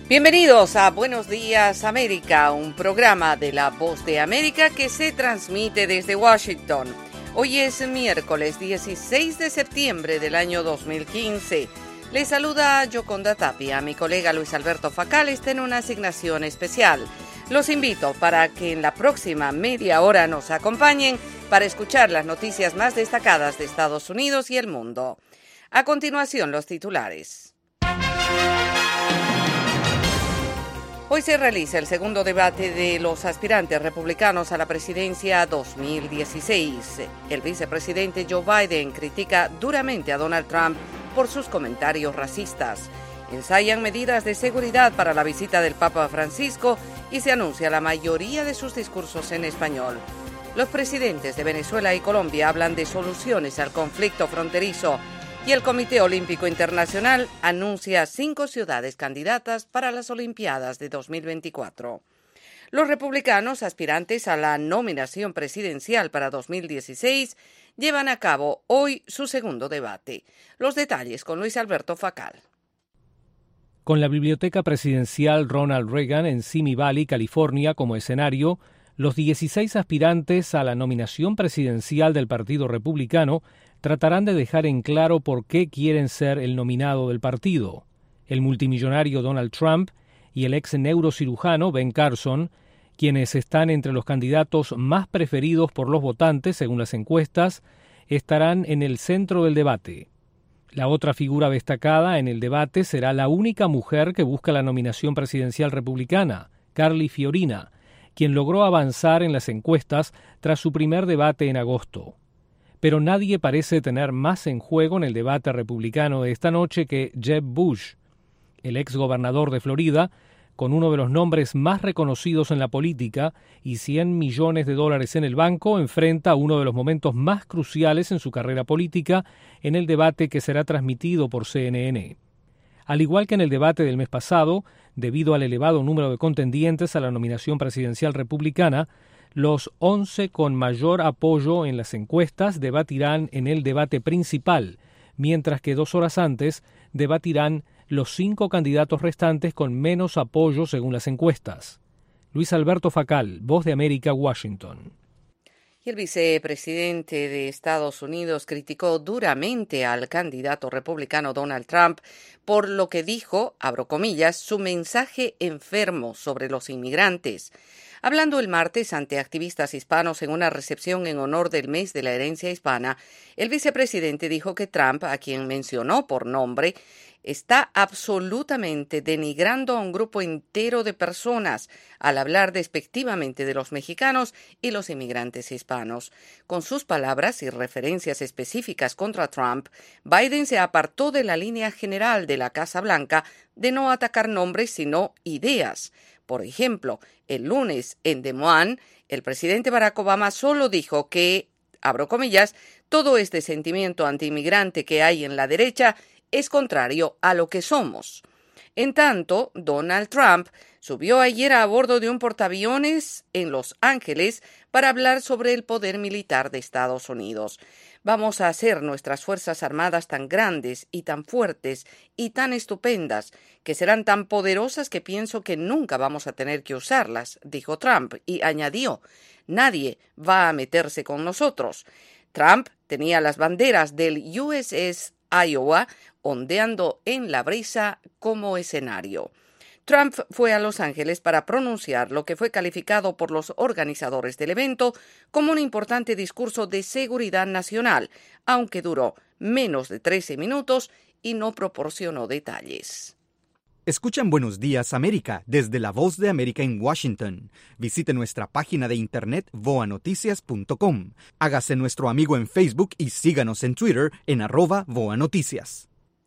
Bienvenidos a Buenos Días América, un programa de La Voz de América que se transmite desde Washington. Hoy es miércoles 16 de septiembre del año 2015. Les saluda Yoconda Tapia. Mi colega Luis Alberto Facal está en una asignación especial. Los invito para que en la próxima media hora nos acompañen para escuchar las noticias más destacadas de Estados Unidos y el mundo. A continuación, los titulares. Hoy se realiza el segundo debate de los aspirantes republicanos a la presidencia 2016. El vicepresidente Joe Biden critica duramente a Donald Trump por sus comentarios racistas. Ensayan medidas de seguridad para la visita del Papa Francisco y se anuncia la mayoría de sus discursos en español. Los presidentes de Venezuela y Colombia hablan de soluciones al conflicto fronterizo. Y el Comité Olímpico Internacional anuncia 5 ciudades candidatas para las Olimpiadas de 2024. Los republicanos aspirantes a la nominación presidencial para 2016 llevan a cabo hoy su segundo debate. Los detalles con Luis Alberto Facal. Con la Biblioteca Presidencial Ronald Reagan en Simi Valley, California, como escenario, los 16 aspirantes a la nominación presidencial del Partido Republicano tratarán de dejar en claro por qué quieren ser el nominado del partido. El multimillonario Donald Trump y el ex neurocirujano Ben Carson, quienes están entre los candidatos más preferidos por los votantes según las encuestas, estarán en el centro del debate. La otra figura destacada en el debate será la única mujer que busca la nominación presidencial republicana, Carly Fiorina, quien logró avanzar en las encuestas tras su primer debate en agosto. Pero nadie parece tener más en juego en el debate republicano de esta noche que Jeb Bush. El ex gobernador de Florida, con uno de los nombres más reconocidos en la política y $100 millones en el banco, enfrenta uno de los momentos más cruciales en su carrera política en el debate que será transmitido por CNN. Al igual que en el debate del mes pasado, debido al elevado número de contendientes a la nominación presidencial republicana, los 11 con mayor apoyo en las encuestas debatirán en el debate principal, mientras que 2 horas antes debatirán los 5 candidatos restantes con menos apoyo según las encuestas. Luis Alberto Facal, Voz de América, Washington. Y el vicepresidente de Estados Unidos criticó duramente al candidato republicano Donald Trump por lo que dijo, abro comillas, su mensaje enfermo sobre los inmigrantes. Hablando el martes ante activistas hispanos en una recepción en honor del mes de la herencia hispana, el vicepresidente dijo que Trump, a quien mencionó por nombre, está absolutamente denigrando a un grupo entero de personas al hablar despectivamente de los mexicanos y los inmigrantes hispanos. Con sus palabras y referencias específicas contra Trump, Biden se apartó de la línea general de la Casa Blanca de no atacar nombres sino ideas. Por ejemplo, el lunes en Des Moines, el presidente Barack Obama solo dijo que, abro comillas, todo este sentimiento antiinmigrante que hay en la derecha es contrario a lo que somos. En tanto, Donald Trump subió ayer a bordo de un portaaviones en Los Ángeles para hablar sobre el poder militar de Estados Unidos. Vamos a hacer nuestras Fuerzas Armadas tan grandes y tan fuertes y tan estupendas, que serán tan poderosas que pienso que nunca vamos a tener que usarlas, dijo Trump, y añadió, nadie va a meterse con nosotros. Trump tenía las banderas del USS Iowa ondeando en la brisa como escenario. Trump fue a Los Ángeles para pronunciar lo que fue calificado por los organizadores del evento como un importante discurso de seguridad nacional, aunque duró menos de 13 minutos y no proporcionó detalles. Escuchan Buenos Días América desde La Voz de América en Washington. Visite nuestra página de internet voanoticias.com. Hágase nuestro amigo en Facebook y síganos en Twitter en @voanoticias.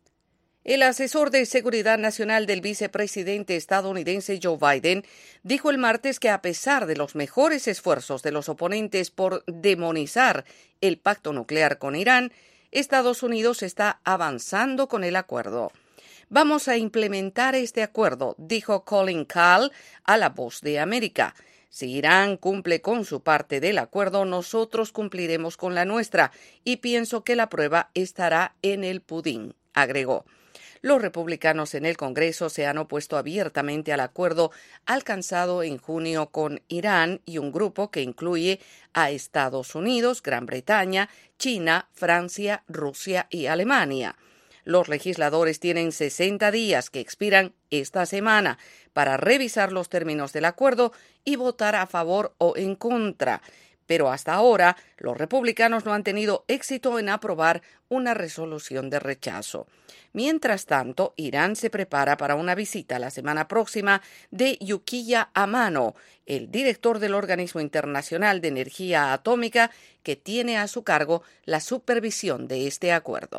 El asesor de Seguridad Nacional del vicepresidente estadounidense Joe Biden dijo el martes que a pesar de los mejores esfuerzos de los oponentes por demonizar el pacto nuclear con Irán, Estados Unidos está avanzando con el acuerdo. Vamos a implementar este acuerdo, dijo Colin Kahl a La Voz de América. Si Irán cumple con su parte del acuerdo, nosotros cumpliremos con la nuestra y pienso que la prueba estará en el pudín, agregó. Los republicanos en el Congreso se han opuesto abiertamente al acuerdo alcanzado en junio con Irán y un grupo que incluye a Estados Unidos, Gran Bretaña, China, Francia, Rusia y Alemania. Los legisladores tienen 60 días que expiran esta semana para revisar los términos del acuerdo y votar a favor o en contra. Pero hasta ahora, los republicanos no han tenido éxito en aprobar una resolución de rechazo. Mientras tanto, Irán se prepara para una visita la semana próxima de Yukiya Amano, el director del Organismo Internacional de Energía Atómica, que tiene a su cargo la supervisión de este acuerdo.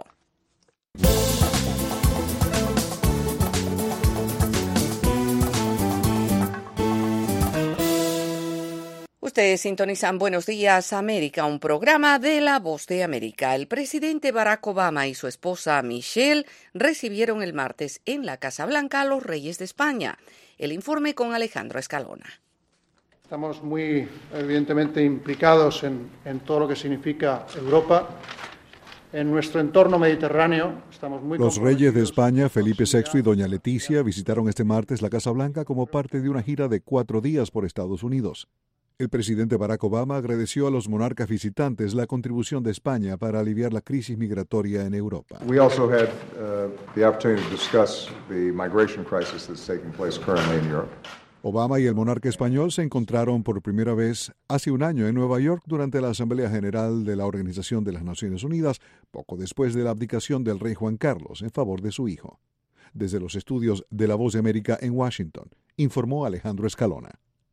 Ustedes sintonizan Buenos Días América, un programa de La Voz de América. El presidente Barack Obama y su esposa Michelle recibieron el martes en la Casa Blanca a los reyes de España. El informe con Alejandro Escalona. Estamos muy evidentemente implicados en todo lo que significa Europa. En nuestro entorno mediterráneo estamos muy Los reyes de España, Felipe VI y doña Leticia, visitaron este martes la Casa Blanca como parte de una gira de 4 días por Estados Unidos. El presidente Barack Obama agradeció a los monarcas visitantes la contribución de España para aliviar la crisis migratoria en Europa. We also had the opportunity to discuss the migration crisis that's taking place currently in Europe. Obama y el monarca español se encontraron por primera vez hace un año en Nueva York durante la Asamblea General de la Organización de las Naciones Unidas, poco después de la abdicación del rey Juan Carlos en favor de su hijo. Desde los estudios de La Voz de América en Washington, informó Alejandro Escalona.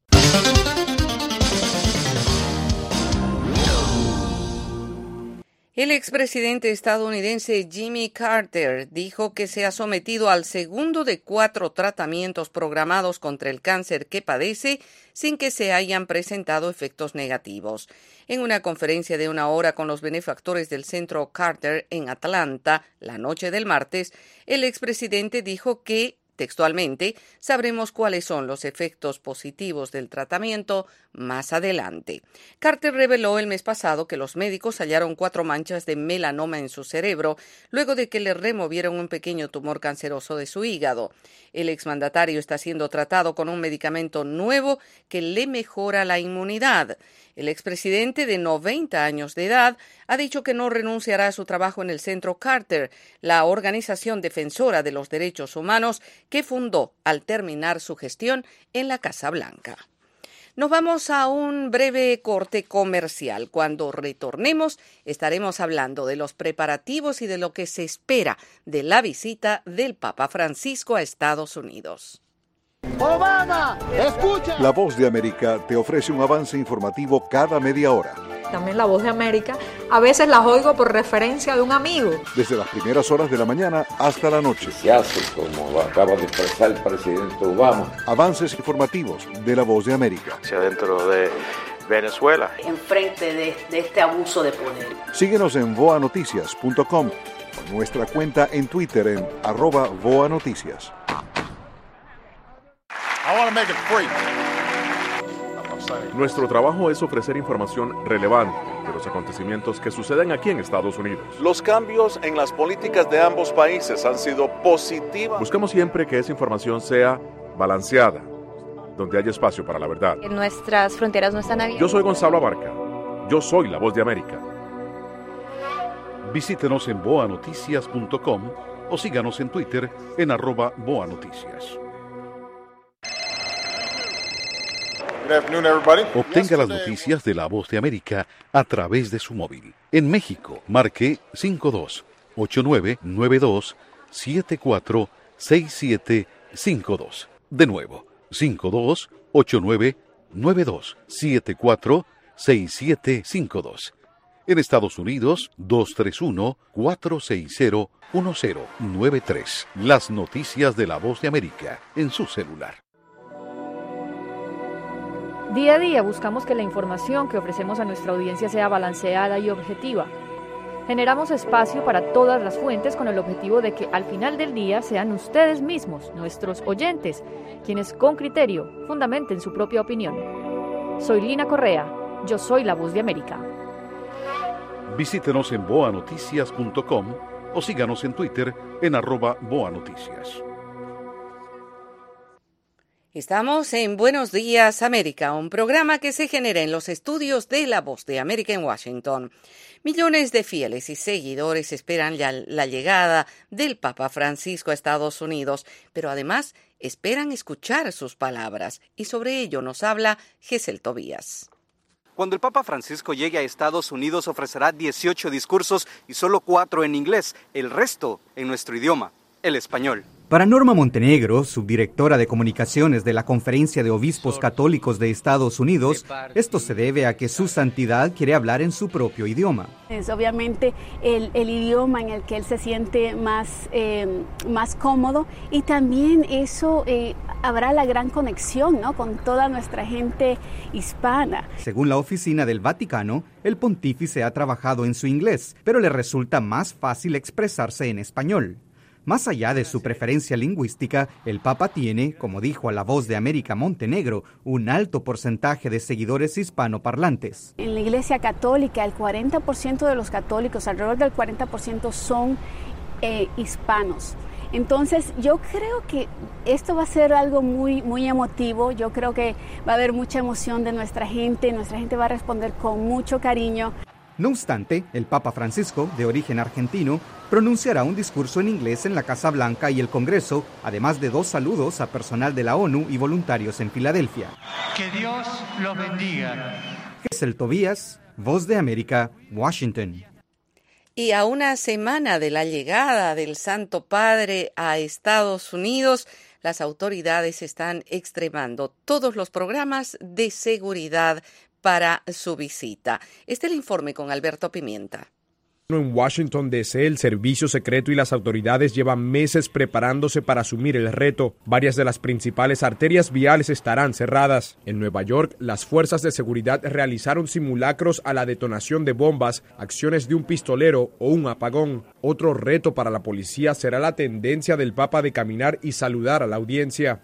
El expresidente estadounidense Jimmy Carter dijo que se ha sometido al segundo de 4 tratamientos programados contra el cáncer que padece sin que se hayan presentado efectos negativos. En una conferencia de 1 hora con los benefactores del Centro Carter en Atlanta, la noche del martes, el expresidente dijo que, textualmente, sabremos cuáles son los efectos positivos del tratamiento más adelante. Carter reveló el mes pasado que los médicos hallaron 4 manchas de melanoma en su cerebro luego de que le removieron un pequeño tumor canceroso de su hígado. El exmandatario está siendo tratado con un medicamento nuevo que le mejora la inmunidad. El expresidente de 90 años de edad ha dicho que no renunciará a su trabajo en el Centro Carter, la organización defensora de los derechos humanos que fundó al terminar su gestión en la Casa Blanca. Nos vamos a un breve corte comercial. Cuando retornemos, estaremos hablando de los preparativos y de lo que se espera de la visita del Papa Francisco a Estados Unidos. Obama, escucha. La Voz de América te ofrece un avance informativo cada media hora. También La Voz de América, a veces las oigo por referencia de un amigo. Desde las primeras horas de la mañana hasta la noche. Se hace, como acaba de expresar el presidente Obama. Avances informativos de La Voz de América. Hacia dentro de Venezuela. Enfrente de este abuso de poder. Síguenos en voanoticias.com, con nuestra cuenta en Twitter en @voanoticias. Nuestro trabajo es ofrecer información relevante de los acontecimientos que suceden aquí en Estados Unidos. Los cambios en las políticas de ambos países han sido positivos. Buscamos siempre que esa información sea balanceada, donde haya espacio para la verdad. Nuestras fronteras no están abiertas. Yo soy Gonzalo Abarca. Yo soy La Voz de América. Visítenos en voanoticias.com o síganos en Twitter en @voanoticias. Obtenga las noticias de La Voz de América a través de su móvil. En México, marque 52-8992-746752. De nuevo, 52-8992-746752. En Estados Unidos, 231-460-1093. Las noticias de La Voz de América en su celular. Día a día buscamos que la información que ofrecemos a nuestra audiencia sea balanceada y objetiva. Generamos espacio para todas las fuentes con el objetivo de que al final del día sean ustedes mismos, nuestros oyentes, quienes con criterio fundamenten su propia opinión. Soy Lina Correa, yo soy La Voz de América. Visítenos en voanoticias.com o síganos en Twitter en @BoaNoticias. Estamos en Buenos Días América, un programa que se genera en los estudios de La Voz de América en Washington. Millones de fieles y seguidores esperan la llegada del Papa Francisco a Estados Unidos, pero además esperan escuchar sus palabras, y sobre ello nos habla Gesel Tobías. Cuando el Papa Francisco llegue a Estados Unidos ofrecerá 18 discursos y solo 4 en inglés, el resto en nuestro idioma, el español. Para Norma Montenegro, subdirectora de comunicaciones de la Conferencia de Obispos Católicos de Estados Unidos, esto se debe a que su santidad quiere hablar en su propio idioma. Es obviamente el idioma en el que él se siente más cómodo, y también eso habrá la gran conexión, ¿no?, con toda nuestra gente hispana. Según la oficina del Vaticano, el pontífice ha trabajado en su inglés, pero le resulta más fácil expresarse en español. Más allá de su preferencia lingüística, el Papa tiene, como dijo a La Voz de América Montenegro, un alto porcentaje de seguidores hispanoparlantes. En la Iglesia Católica, el 40% de los católicos, alrededor del 40%, son hispanos. Entonces, yo creo que esto va a ser algo muy, muy emotivo. Yo creo que va a haber mucha emoción de nuestra gente va a responder con mucho cariño. No obstante, el Papa Francisco, de origen argentino, pronunciará un discurso en inglés en la Casa Blanca y el Congreso, además de 2 saludos a personal de la ONU y voluntarios en Filadelfia. Que Dios los bendiga. Gesel Tobías, Voz de América, Washington. Y a una semana de la llegada del Santo Padre a Estados Unidos, las autoridades están extremando todos los programas de seguridad para su visita. Este es el informe con Alberto Pimienta. En Washington, D.C., el servicio secreto y las autoridades llevan meses preparándose para asumir el reto. Varias de las principales arterias viales estarán cerradas. En Nueva York, las fuerzas de seguridad realizaron simulacros a la detonación de bombas, acciones de un pistolero o un apagón. Otro reto para la policía será la tendencia del Papa de caminar y saludar a la audiencia.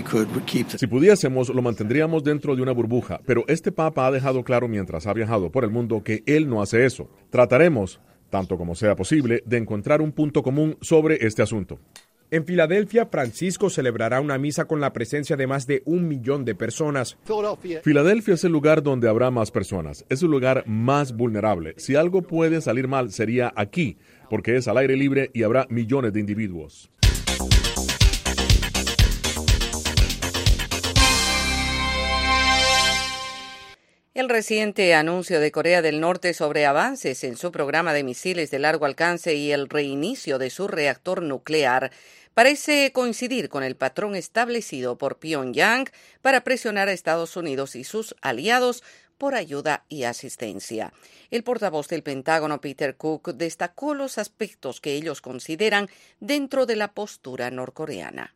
Si pudiésemos, lo mantendríamos dentro de una burbuja, pero este Papa ha dejado claro mientras ha viajado por el mundo que él no hace eso. Trataremos, tanto como sea posible, de encontrar un punto común sobre este asunto. En Filadelfia, Francisco celebrará una misa con la presencia de más de 1 millón de personas. Filadelfia es el lugar donde habrá más personas. Es el lugar más vulnerable. Si algo puede salir mal, sería aquí, porque es al aire libre y habrá millones de individuos. El reciente anuncio de Corea del Norte sobre avances en su programa de misiles de largo alcance y el reinicio de su reactor nuclear parece coincidir con el patrón establecido por Pyongyang para presionar a Estados Unidos y sus aliados por ayuda y asistencia. El portavoz del Pentágono, Peter Cook, destacó los aspectos que ellos consideran dentro de la postura norcoreana.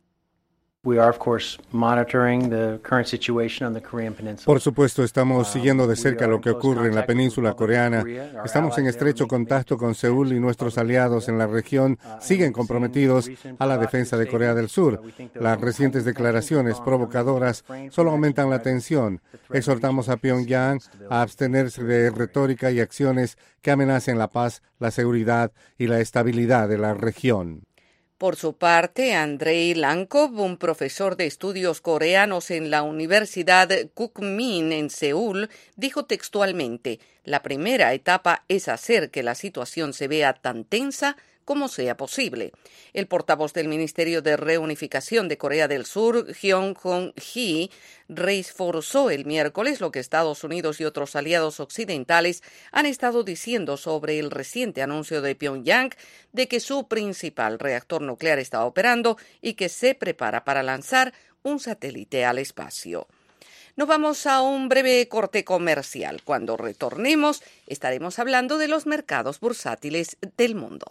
Por supuesto, estamos siguiendo de cerca lo que ocurre en la península coreana. Estamos en estrecho contacto con Seúl y nuestros aliados en la región siguen comprometidos a la defensa de Corea del Sur. Las recientes declaraciones provocadoras solo aumentan la tensión. Exhortamos a Pyongyang a abstenerse de retórica y acciones que amenacen la paz, la seguridad y la estabilidad de la región. Por su parte, Andrei Lankov, un profesor de estudios coreanos en la Universidad Kukmin en Seúl, dijo textualmente: la primera etapa es hacer que la situación se vea tan tensa como sea posible. El portavoz del Ministerio de Reunificación de Corea del Sur, Hyung Hong-hee, reforzó el miércoles lo que Estados Unidos y otros aliados occidentales han estado diciendo sobre el reciente anuncio de Pyongyang de que su principal reactor nuclear está operando y que se prepara para lanzar un satélite al espacio. Nos vamos a un breve corte comercial. Cuando retornemos, estaremos hablando de los mercados bursátiles del mundo.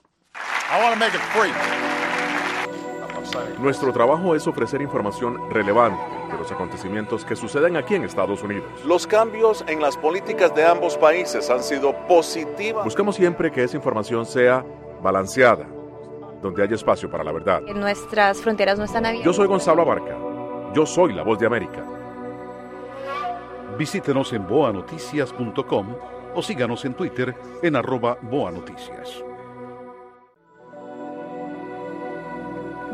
Nuestro trabajo es ofrecer información relevante de los acontecimientos que suceden aquí en Estados Unidos. Los cambios en las políticas de ambos países han sido positivos. Buscamos siempre que esa información sea balanceada, donde haya espacio para la verdad. Nuestras fronteras no están abiertas. Yo soy Gonzalo Abarca. Yo soy La Voz de América. Visítenos en boanoticias.com o síganos en Twitter en @boanoticias.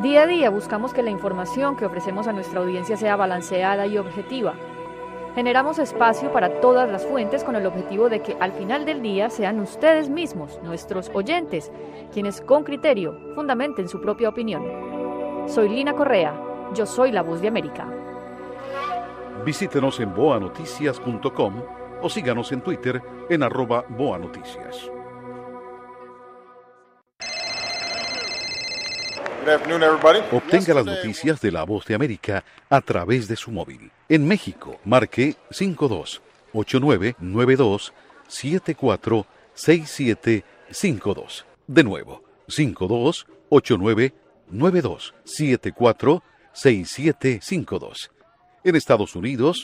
Día a día buscamos que la información que ofrecemos a nuestra audiencia sea balanceada y objetiva. Generamos espacio para todas las fuentes con el objetivo de que al final del día sean ustedes mismos, nuestros oyentes, quienes con criterio fundamenten su propia opinión. Soy Lina Correa, yo soy la Voz de América. Visítenos en boanoticias.com o síganos en Twitter en @boanoticias. Obtenga las noticias de La Voz de América a través de su móvil. En México, marque 52-8992-746752. De nuevo, 52-8992-746752. En Estados Unidos,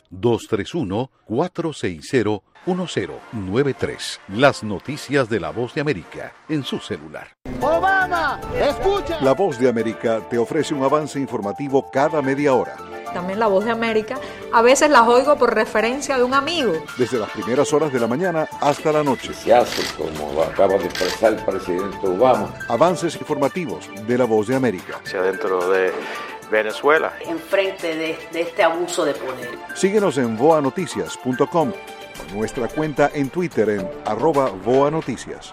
231-460-1093. Las noticias de La Voz de América en su celular. ¡Obama! ¡Escucha! La Voz de América te ofrece un avance informativo cada media hora. También La Voz de América, a veces las oigo por referencia de un amigo. Desde las primeras horas de la mañana hasta la noche. Se hace, como lo acaba de expresar el presidente Obama. Avances informativos de La Voz de América. Hacia dentro de Venezuela. Enfrente de este abuso de poder. Síguenos en voanoticias.com, nuestra cuenta en Twitter en @voanoticias.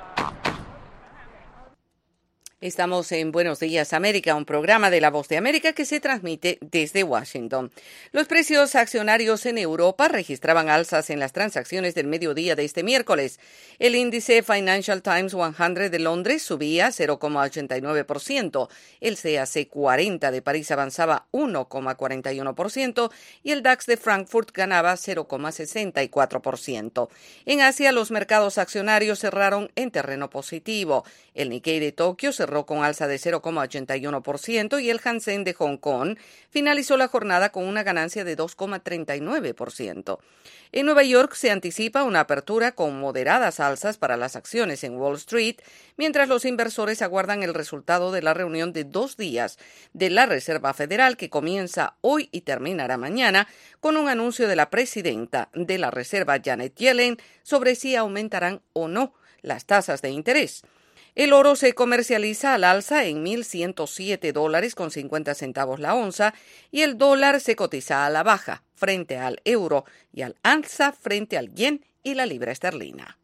Estamos en Buenos Días América, un programa de La Voz de América que se transmite desde Washington. Los precios accionarios en Europa registraban alzas en las transacciones del mediodía de este miércoles. El índice Financial Times 100 de Londres subía 0,89%, el CAC 40 de París avanzaba 1,41% y el DAX de Frankfurt ganaba 0,64%. En Asia, los mercados accionarios cerraron en terreno positivo. El Nikkei de Tokio cerró con alza de 0,81% y el Hansen de Hong Kong finalizó la jornada con una ganancia de 2,39%. En Nueva York se anticipa una apertura con moderadas alzas para las acciones en Wall Street, mientras los inversores aguardan el resultado de la reunión de 2 días de la Reserva Federal que comienza hoy y terminará mañana con un anuncio de la presidenta de la Reserva, Janet Yellen, sobre si aumentarán o no las tasas de interés. El oro se comercializa al alza en $1,107.50 la onza y el dólar se cotiza a la baja frente al euro y al alza frente al yen y la libra esterlina.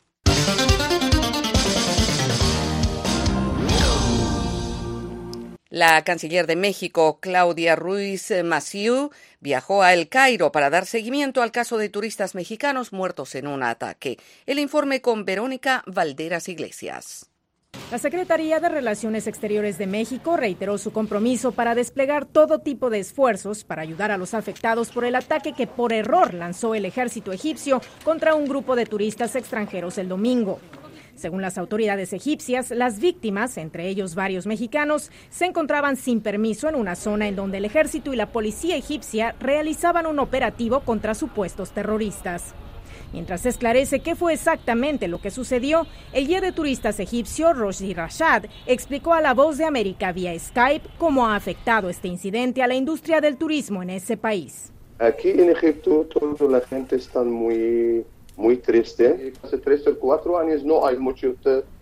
La canciller de México, Claudia Ruiz Massieu, viajó a El Cairo para dar seguimiento al caso de turistas mexicanos muertos en un ataque. El informe con Verónica Valderas Iglesias. La Secretaría de Relaciones Exteriores de México reiteró su compromiso para desplegar todo tipo de esfuerzos para ayudar a los afectados por el ataque que por error lanzó el ejército egipcio contra un grupo de turistas extranjeros el domingo. Según las autoridades egipcias, las víctimas, entre ellos varios mexicanos, se encontraban sin permiso en una zona en donde el ejército y la policía egipcia realizaban un operativo contra supuestos terroristas. Mientras se esclarece qué fue exactamente lo que sucedió, el guía de turistas egipcio Rosdi Rashad explicó a La Voz de América vía Skype cómo ha afectado este incidente a la industria del turismo en ese país. Aquí en Egipto toda la gente está muy triste. Hace 3 o 4 años no hay mucho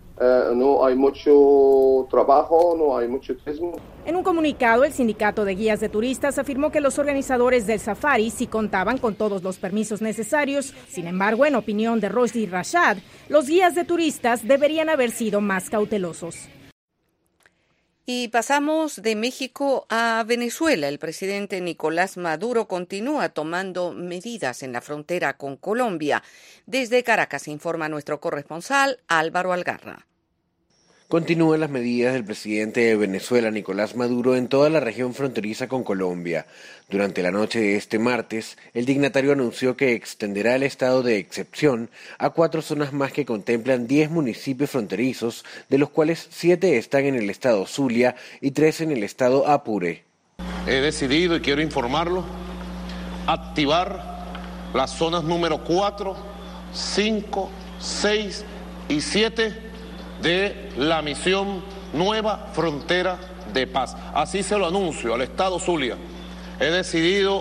trabajo, no hay mucho turismo. En un comunicado, el sindicato de guías de turistas afirmó que los organizadores del safari sí contaban con todos los permisos necesarios. Sin embargo, en opinión de Rosdi Rashad, los guías de turistas deberían haber sido más cautelosos. Y pasamos de México a Venezuela. El presidente Nicolás Maduro continúa tomando medidas en la frontera con Colombia. Desde Caracas informa nuestro corresponsal Álvaro Algarra. Continúan las medidas del presidente de Venezuela, Nicolás Maduro, en toda la región fronteriza con Colombia. Durante la noche de este martes, el dignatario anunció que extenderá el estado de excepción a 4 zonas más que contemplan 10 municipios fronterizos, de los cuales 7 están en el estado Zulia y 3 en el estado Apure. He decidido, y quiero informarlo, activar las zonas número 4, 5, 6 y 7 de la misión Nueva Frontera de Paz. Así se lo anuncio al estado Zulia. He decidido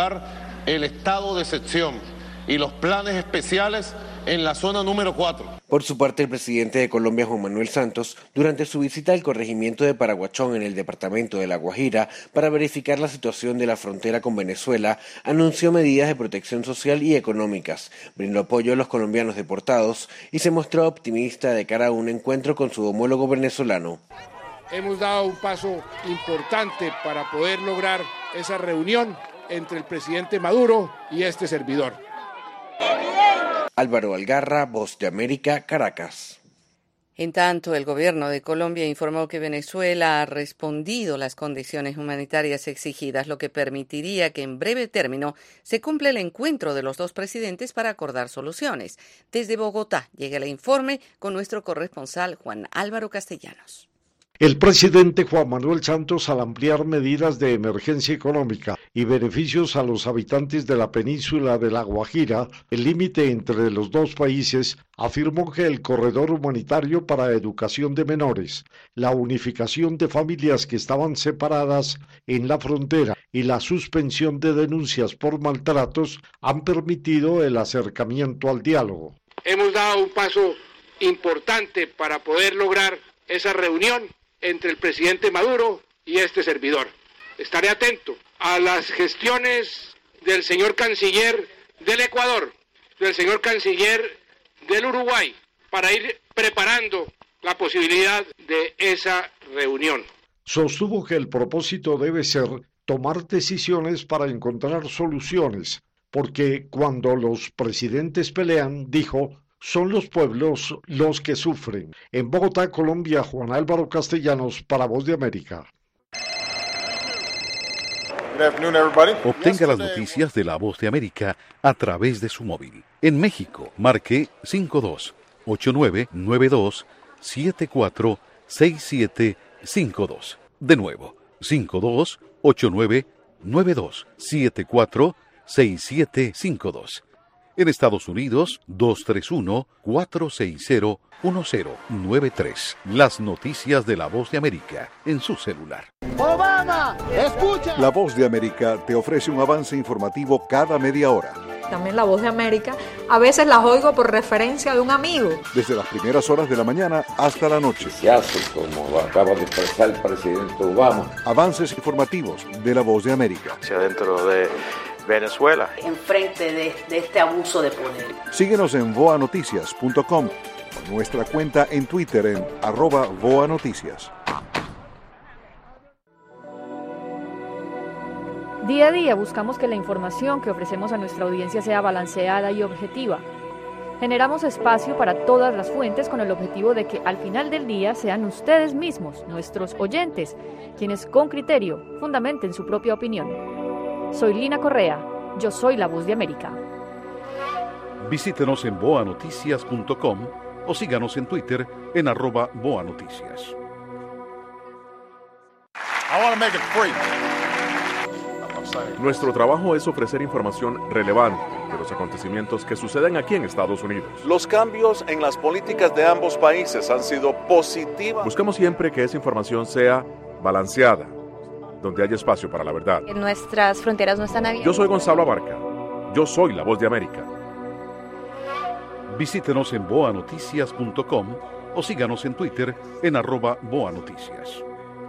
activar el estado de excepción y los planes especiales en la zona número 4. Por su parte, el presidente de Colombia, Juan Manuel Santos, durante su visita al corregimiento de Paraguachón en el departamento de La Guajira para verificar la situación de la frontera con Venezuela, anunció medidas de protección social y económicas, brindó apoyo a los colombianos deportados y se mostró optimista de cara a un encuentro con su homólogo venezolano. Hemos dado un paso importante para poder lograr esa reunión entre el presidente Maduro y este servidor. Álvaro Algarra, Voz de América, Caracas. En tanto, el gobierno de Colombia informó que Venezuela ha respondido las condiciones humanitarias exigidas, lo que permitiría que en breve término se cumpla el encuentro de los dos presidentes para acordar soluciones. Desde Bogotá llega el informe con nuestro corresponsal Juan Álvaro Castellanos. El presidente Juan Manuel Santos, al ampliar medidas de emergencia económica y beneficios a los habitantes de la península de La Guajira, el límite entre los dos países, afirmó que el corredor humanitario para educación de menores, la unificación de familias que estaban separadas en la frontera y la suspensión de denuncias por maltratos han permitido el acercamiento al diálogo. Hemos dado un paso importante para poder lograr esa reunión entre el presidente Maduro y este servidor. Estaré atento a las gestiones del señor canciller del Ecuador, del señor canciller del Uruguay, para ir preparando la posibilidad de esa reunión. Sostuvo que el propósito debe ser tomar decisiones para encontrar soluciones, porque cuando los presidentes pelean, dijo, son los pueblos los que sufren. En Bogotá, Colombia, Juan Álvaro Castellanos para Voz de América. Obtenga las noticias de La Voz de América a través de su móvil. En México, marque 52-8992-746752. De nuevo, 52-8992-746752. En Estados Unidos, 231-460-1093. Las noticias de La Voz de América en su celular. ¡Obama! ¡Escucha! La Voz de América te ofrece un avance informativo cada media hora. También La Voz de América, a veces las oigo por referencia de un amigo. Desde las primeras horas de la mañana hasta la noche. Se hace, como acaba de expresar el presidente Obama. Avances informativos de La Voz de América. Hacia dentro de Venezuela. Enfrente de este abuso de poder. Síguenos en voanoticias.com, nuestra cuenta en Twitter en @voanoticias. Día a día buscamos que la información que ofrecemos a nuestra audiencia sea balanceada y objetiva. Generamos espacio para todas las fuentes con el objetivo de que al final del día sean ustedes mismos, nuestros oyentes, quienes con criterio fundamenten su propia opinión. Soy Lina Correa, yo soy La Voz de América. Visítenos en voanoticias.com o síganos en Twitter en @voanoticias. Nuestro trabajo es ofrecer información relevante de los acontecimientos que suceden aquí en Estados Unidos. Los cambios en las políticas de ambos países han sido positivos. Buscamos siempre que esa información sea balanceada, donde haya espacio para la verdad. Nuestras fronteras no están abiertas. Yo soy Gonzalo Abarca. Yo soy La Voz de América. Visítenos en voanoticias.com o síganos en Twitter en @voanoticias.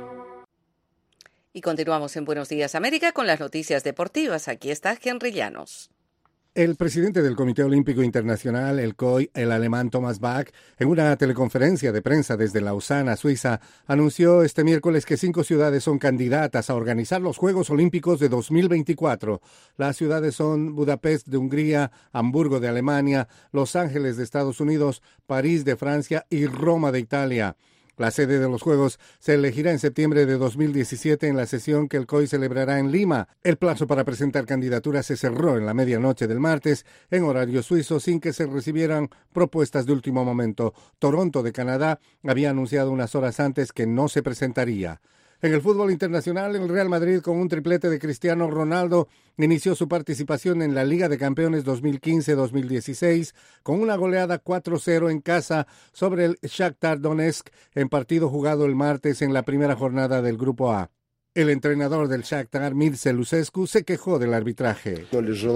Y continuamos en Buenos Días América con las noticias deportivas. Aquí está Henry Llanos. El presidente del Comité Olímpico Internacional, el COI, el alemán Thomas Bach, en una teleconferencia de prensa desde Lausana, Suiza, anunció este miércoles que 5 ciudades son candidatas a organizar los Juegos Olímpicos de 2024. Las ciudades son Budapest de Hungría, Hamburgo de Alemania, Los Ángeles de Estados Unidos, París de Francia y Roma de Italia. La sede de los Juegos se elegirá en septiembre de 2017 en la sesión que el COI celebrará en Lima. El plazo para presentar candidaturas se cerró en la medianoche del martes en horario suizo sin que se recibieran propuestas de último momento. Toronto de Canadá había anunciado unas horas antes que no se presentaría. En el fútbol internacional, el Real Madrid, con un triplete de Cristiano Ronaldo, inició su participación en la Liga de Campeones 2015-2016 con una goleada 4-0 en casa sobre el Shakhtar Donetsk en partido jugado el martes en la primera jornada del Grupo A. El entrenador del Shakhtar, Mircea Lucescu, se quejó del arbitraje.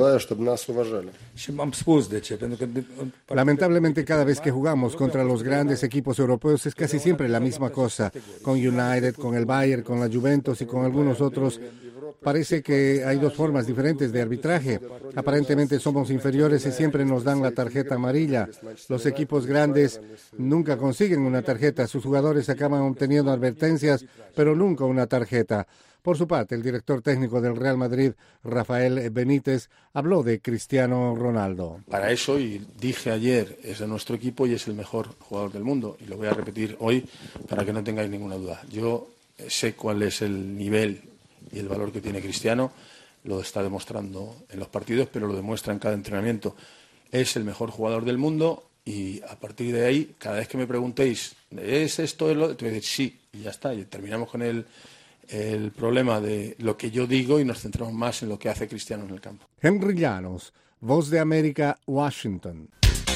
Lamentablemente, cada vez que jugamos contra los grandes equipos europeos es casi siempre la misma cosa. Con United, con el Bayern, con la Juventus y con algunos otros. Parece que hay dos formas diferentes de arbitraje. Aparentemente somos inferiores y siempre nos dan la tarjeta amarilla. Los equipos grandes nunca consiguen una tarjeta. Sus jugadores acaban obteniendo advertencias, pero nunca una tarjeta. Por su parte, el director técnico del Real Madrid, Rafael Benítez, habló de Cristiano Ronaldo. Para eso, y dije ayer, es de nuestro equipo y es el mejor jugador del mundo. Y lo voy a repetir hoy para que no tengáis ninguna duda. Yo sé cuál es el nivel y el valor que tiene Cristiano, lo está demostrando en los partidos, pero lo demuestra en cada entrenamiento. Es el mejor jugador del mundo y a partir de ahí, cada vez que me preguntéis, ¿es esto? Te voy a decir sí, y ya está. Y terminamos con el problema de lo que yo digo y nos centramos más en lo que hace Cristiano en el campo. Henry Llanos, Voz de América, Washington.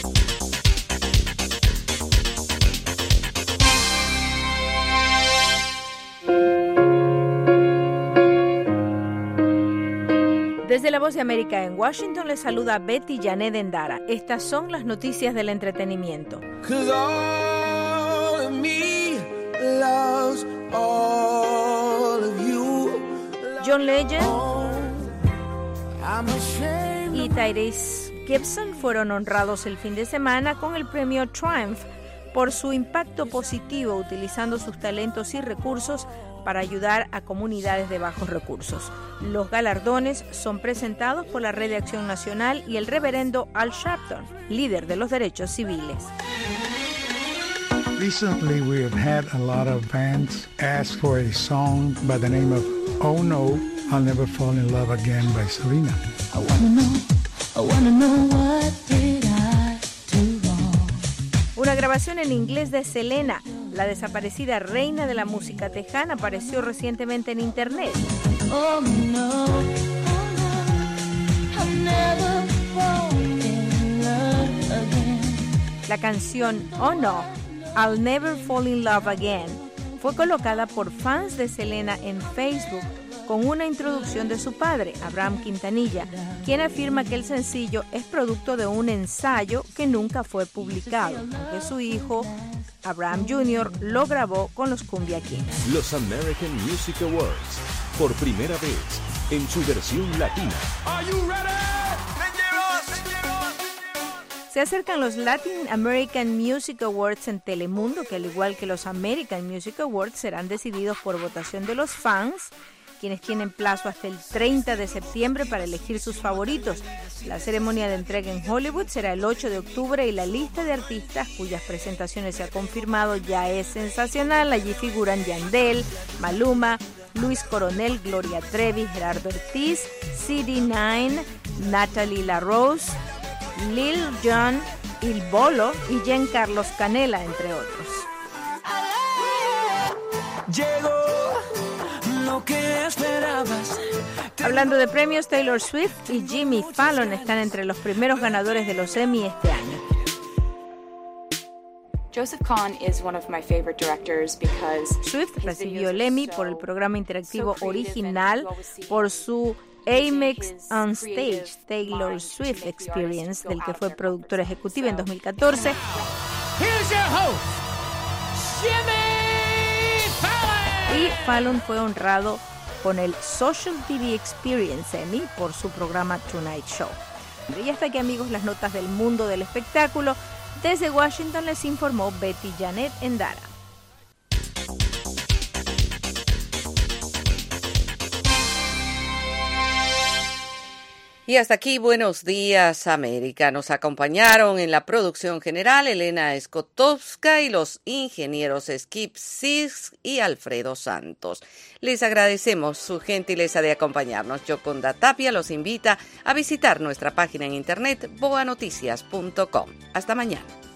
Desde la Voz de América en Washington les saluda Betty Janet Endara. Estas son las noticias del entretenimiento. John Legend y Tyrese Gibson fueron honrados el fin de semana con el premio Triumph por su impacto positivo utilizando sus talentos y recursos para ayudar a comunidades de bajos recursos. Los galardones son presentados por la Red de Acción Nacional y el reverendo Al Sharpton, líder de los derechos civiles. Recently we have had a lot of fans ask for a song by the name of Oh No, I'll Never Fall in Love Again by Selena. I wanna know what did I do wrong. Una grabación en inglés de Selena, la desaparecida reina de la música tejana, apareció recientemente en internet. Oh no, I'll never fall in love again. La canción Oh No, I'll Never Fall in Love Again fue colocada por fans de Selena en Facebook con una introducción de su padre, Abraham Quintanilla, quien afirma que el sencillo es producto de un ensayo que nunca fue publicado, aunque su hijo, Abraham Jr., lo grabó con los Cumbia Kings. Los American Music Awards, por primera vez en su versión latina. Are you ready? Se acercan los Latin American Music Awards en Telemundo, que al igual que los American Music Awards serán decididos por votación de los fans, quienes tienen plazo hasta el 30 de septiembre para elegir sus favoritos. La ceremonia de entrega en Hollywood será el 8 de octubre y la lista de artistas cuyas presentaciones se ha confirmado ya es sensacional. Allí figuran Yandel, Maluma, Luis Coronel, Gloria Trevi, Gerardo Ortiz, CD9, Natalie LaRose, Lil Jon, Il Bolo y Giancarlo Canela, entre otros. Llegó lo que esperabas. Hablando de premios, Taylor Swift y Jimmy Fallon están entre los primeros ganadores de los Emmy este año. Swift recibió el Emmy por el programa interactivo original por su Amex On Stage Taylor Swift Experience, del que fue productora ejecutiva en 2014. Here's your host, Jimmy Fallon. Y Fallon fue honrado con el Social TV Experience Emmy por su programa Tonight Show. Y hasta aquí, amigos, las notas del mundo del espectáculo. Desde Washington les informó Betty Janet Endara. Y hasta aquí, Buenos Días, América. Nos acompañaron en la producción general Elena Skotowska y los ingenieros Skip Sisk y Alfredo Santos. Les agradecemos su gentileza de acompañarnos. Yoconda Tapia los invita a visitar nuestra página en internet boanoticias.com. Hasta mañana.